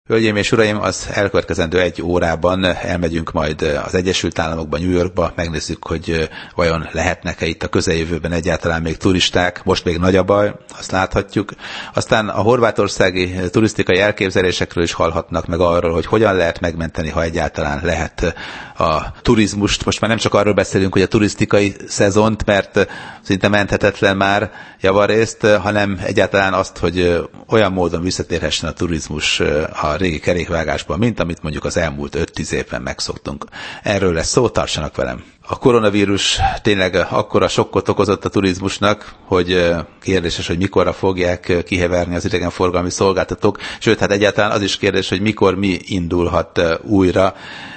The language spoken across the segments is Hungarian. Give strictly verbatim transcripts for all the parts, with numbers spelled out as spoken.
Hölgyeim és uraim, az elkövetkezendő egy órában elmegyünk majd az Egyesült Államokba, New Yorkba, megnézzük, hogy vajon lehetnek-e itt a közeljövőben egyáltalán még turisták. Most még nagy a baj, azt láthatjuk. Aztán a horvátországi turisztikai elképzelésekről is hallhatnak, meg arról, hogy hogyan lehet megmenteni, ha egyáltalán lehet a turizmust. Most már nem csak arról beszélünk, hogy a turisztikai szezont, mert szinte menthetetlen már javarészt, hanem egyáltalán azt, hogy olyan módon visszatérhessen a turizmus a régi kerékvágásban, mint amit mondjuk az elmúlt öt-tíz évben megszoktunk. Erről lesz szó, tartsanak velem. A koronavírus tényleg akkora sokkot okozott a turizmusnak, hogy kérdéses, hogy mikorra fogják kiheverni az idegenforgalmi szolgáltatók, sőt, hát egyáltalán az is kérdés, hogy mikor mi indulhat újra,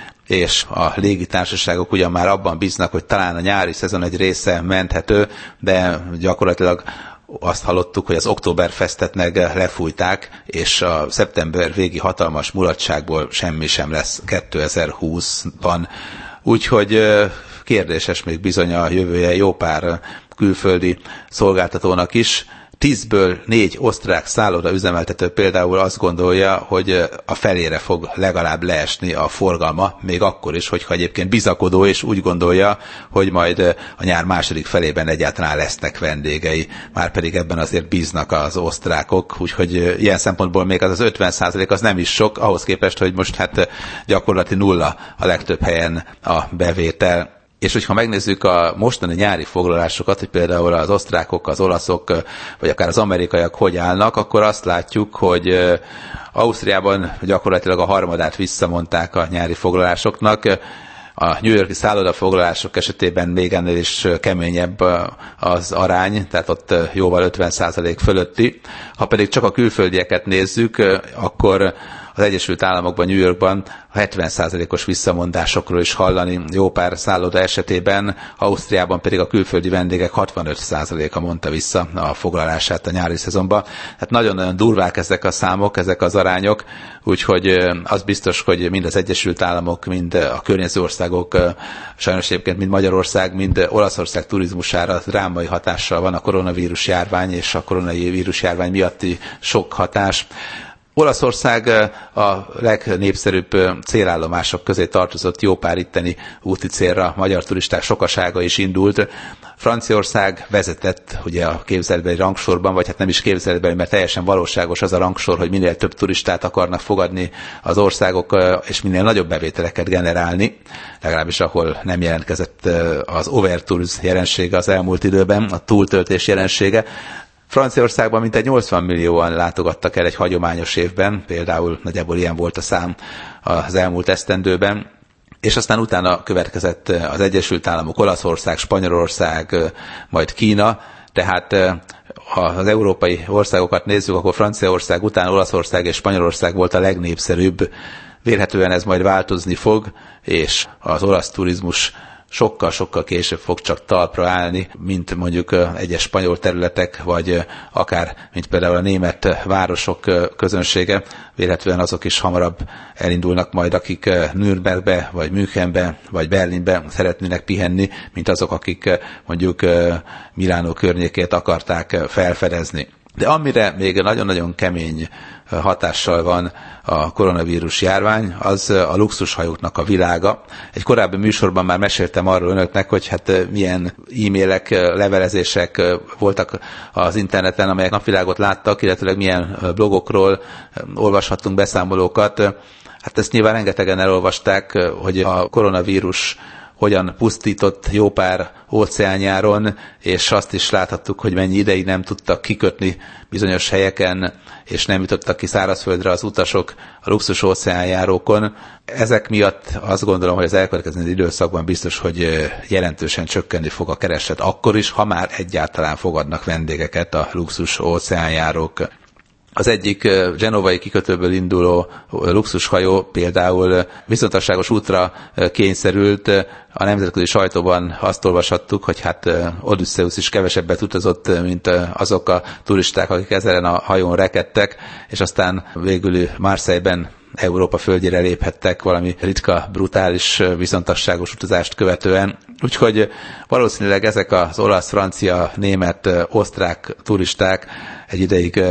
és a légitársaságok ugyan már abban bíznak, hogy talán a nyári szezon egy része menthető, de gyakorlatilag azt hallottuk, hogy az Oktoberfestet meg lefújták, és a szeptember végi hatalmas mulatságból semmi sem lesz kétezer-húszban. Úgyhogy kérdéses még bizony a jövője jó pár külföldi szolgáltatónak is. Tízből négy osztrák szálloda üzemeltető például azt gondolja, hogy a felére fog legalább leesni a forgalma, még akkor is, hogyha egyébként bizakodó, és úgy gondolja, hogy majd a nyár második felében egyáltalán lesznek vendégei. Márpedig ebben azért bíznak az osztrákok, úgyhogy ilyen szempontból még az az ötven százalék az nem is sok, ahhoz képest, hogy most hát gyakorlati nulla a legtöbb helyen a bevétel. És hogyha megnézzük a mostani nyári foglalásokat, hogy például az osztrákok, az olaszok, vagy akár az amerikaiak hogy állnak, akkor azt látjuk, hogy Ausztriában gyakorlatilag a harmadát visszamondták a nyári foglalásoknak. A New York-i szállodafoglalások esetében még ennél is keményebb az arány, tehát ott jóval ötven százalék fölötti. Ha pedig csak a külföldieket nézzük, akkor az Egyesült Államokban, New Yorkban a hetven százalékos visszamondásokról is hallani jó pár szálloda esetében, Ausztriában pedig a külföldi vendégek hatvanöt százaléka mondta vissza a foglalását a nyári szezonban. Hát nagyon-nagyon durvák ezek a számok, ezek az arányok, úgyhogy az biztos, hogy mind az Egyesült Államok, mind a környező országok, sajnos egyébként mind Magyarország, mind Olaszország turizmusára drámai hatással van a koronavírus járvány és a koronavírus járvány miatti sok hatás. Olaszország a legnépszerűbb célállomások közé tartozott, jó pár itteni úti célra magyar turisták sokasága is indult. Franciaország vezetett ugye a képzeletbeli rangsorban, vagy hát nem is képzeletbeli, mert teljesen valóságos az a rangsor, hogy minél több turistát akarnak fogadni az országok, és minél nagyobb bevételeket generálni, legalábbis ahol nem jelentkezett az overtourism jelensége az elmúlt időben, a túltöltés jelensége. Franciaországban mintegy nyolcvan millióan látogattak el egy hagyományos évben, például nagyjából ilyen volt a szám az elmúlt esztendőben, és aztán utána következett az Egyesült Államok, Olaszország, Spanyolország, majd Kína, tehát ha az európai országokat nézzük, akkor Franciaország után Olaszország és Spanyolország volt a legnépszerűbb. Vélhetően ez majd változni fog, és az olasz turizmus sokkal-sokkal később fog csak talpra állni, mint mondjuk egyes spanyol területek, vagy akár, mint például a német városok közönsége. Vélhetően azok is hamarabb elindulnak majd, akik Nürnbergbe, vagy Münchenbe, vagy Berlinbe szeretnének pihenni, mint azok, akik mondjuk Milánó környékét akarták felfedezni. De amire még nagyon-nagyon kemény hatással van a koronavírus járvány, az a luxushajóknak a világa. Egy korábbi műsorban már meséltem arról önöknek, hogy hát milyen e-mailek, levelezések voltak az interneten, amelyek napvilágot láttak, illetve milyen blogokról olvashattunk beszámolókat. Hát ezt nyilván rengetegen elolvasták, hogy a koronavírus hogyan pusztított jó pár óceánjáron, és azt is láthattuk, hogy mennyi ideig nem tudtak kikötni bizonyos helyeken, és nem jutottak ki szárazföldre az utasok a luxus óceánjárókon. Ezek miatt azt gondolom, hogy az elkövetkező időszakban biztos, hogy jelentősen csökkenni fog a kereslet, akkor is, ha már egyáltalán fogadnak vendégeket a luxus óceánjárók. Az egyik genovai kikötőből induló luxushajó például viszontagságos útra kényszerült. A nemzetközi sajtóban azt olvashattuk, hogy hát Odysseus is kevesebbet utazott, mint azok a turisták, akik ezen a hajón rekedtek, és aztán végül Marseille-ben Európa földjére léphettek valami ritka, brutális, viszontagságos utazást követően. Úgyhogy valószínűleg ezek az olasz, francia, német, osztrák turisták egy ideig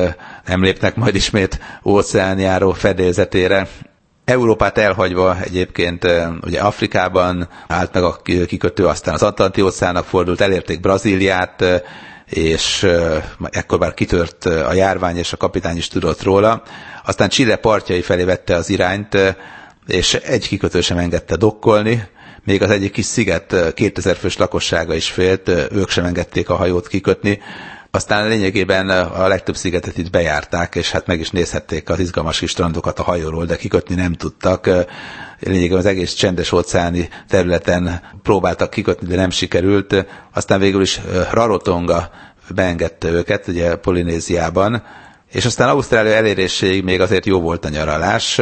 nem lépnek majd ismét óceánjáró fedélzetére. Európát elhagyva egyébként ugye Afrikában állt meg a kikötő, aztán az Atlanti-óceánnak fordult, elérték Brazíliát, és ekkor már kitört a járvány, és a kapitány is tudott róla. Aztán Chile partjai felé vette az irányt, és egy kikötő sem engedte dokkolni, még az egyik kis sziget kétezer fős lakossága is félt, ők sem engedték a hajót kikötni. Aztán lényegében a legtöbb szigetet itt bejárták, és hát meg is nézhették az izgalmas kis strandokat a hajóról, de kikötni nem tudtak. Lényegében az egész csendes óceáni területen próbáltak kikötni, de nem sikerült. Aztán végül is Rarotonga beengedte őket, ugye Polinéziában, és aztán Ausztrália eléréséig még azért jó volt a nyaralás,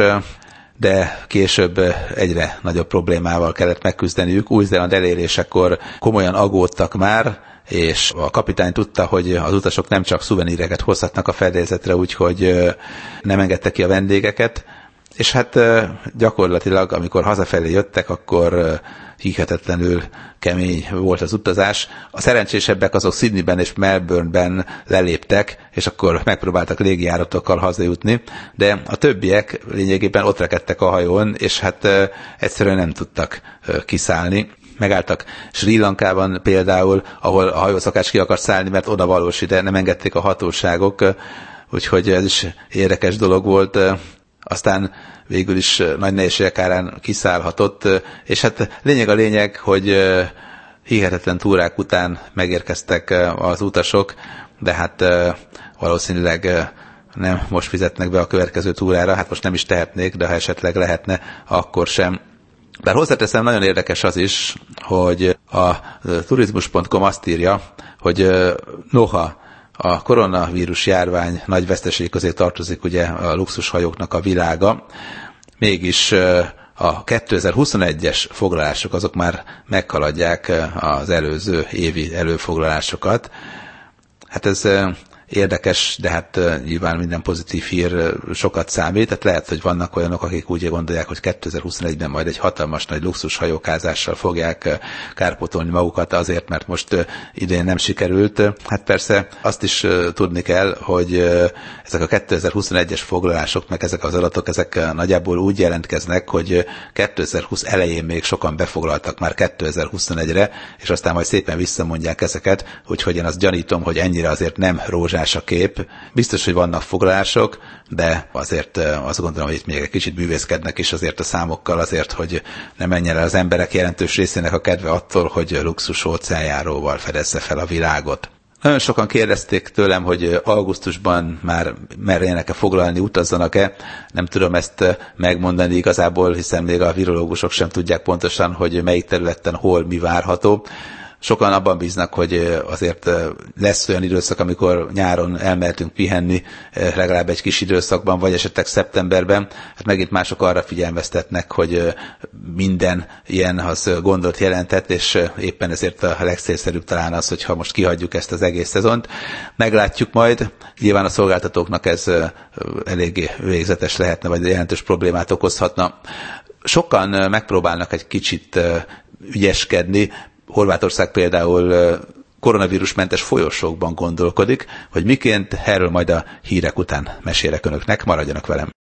de később egyre nagyobb problémával kellett megküzdeniük. Új-Zéland elérésekor komolyan aggódtak már, és a kapitány tudta, hogy az utasok nem csak szuveníreket hozhatnak a fedélzetre, úgyhogy nem engedte ki a vendégeket, és hát gyakorlatilag, amikor hazafelé jöttek, akkor hihetetlenül kemény volt az utazás. A szerencsésebbek azok Sydneyben és Melbourneben leléptek, és akkor megpróbáltak légijáratokkal hazajutni, de a többiek lényegében ott rekedtek a hajón, és hát egyszerűen nem tudtak kiszállni. Megálltak Sri Lankában például, ahol a hajószakács ki akart szállni, mert oda valós ide nem engedték a hatóságok, úgyhogy ez is érdekes dolog volt. Aztán végül is nagy nehézségek árán kiszállhatott, és hát lényeg a lényeg, hogy hihetetlen túrák után megérkeztek az utasok, de hát valószínűleg nem most fizetnek be a következő túrára, hát most nem is tehetnék, de ha esetleg lehetne, akkor sem. Bár hozzáteszem, nagyon érdekes az is, hogy a turizmus pont com azt írja, hogy noha a koronavírus járvány nagy veszteség közé tartozik ugye a luxushajóknak a világa, mégis a kétezer-huszonegyes foglalások azok már meghaladják az előző évi előfoglalásokat. Hát ez érdekes, de hát nyilván minden pozitív hír sokat számít, tehát lehet, hogy vannak olyanok, akik úgy gondolják, hogy kétezer-huszonegyben majd egy hatalmas nagy luxushajókázással fogják kárpótolni magukat azért, mert most idén nem sikerült. Hát persze azt is tudni kell, hogy ezek a kétezer-huszonegyes foglalások, meg ezek az adatok, ezek nagyjából úgy jelentkeznek, hogy kétezer-húsz elején még sokan befoglaltak már kétezer-huszonegyre, és aztán majd szépen visszamondják ezeket, úgyhogy én azt gyanítom, hogy ennyire azért nem rózsás a kép. Biztos, hogy vannak foglalások, de azért azt gondolom, hogy itt még egy kicsit bűvészkednek is azért a számokkal, azért, hogy ne menjen el az emberek jelentős részének a kedve attól, hogy luxus óceánjáróval fedezze fel a világot. Nagyon sokan kérdezték tőlem, hogy augusztusban már merjenek-e foglalni, utazzanak-e. Nem tudom ezt megmondani igazából, hiszen még a virológusok sem tudják pontosan, hogy melyik területen hol mi várható. Sokan abban bíznak, hogy azért lesz olyan időszak, amikor nyáron elmehetünk pihenni legalább egy kis időszakban, vagy esetleg szeptemberben. Hát megint mások arra figyelmeztetnek, hogy minden ilyen az gondot jelentett, és éppen ezért a legcélszerűbb talán az, hogyha most kihagyjuk ezt az egész szezont. Meglátjuk majd. Nyilván a szolgáltatóknak ez eléggé végzetes lehetne, vagy jelentős problémát okozhatna. Sokan megpróbálnak egy kicsit ügyeskedni. Horvátország például koronavírusmentes folyosókban gondolkodik, hogy miként, erről majd a hírek után mesélek önöknek, maradjanak velem.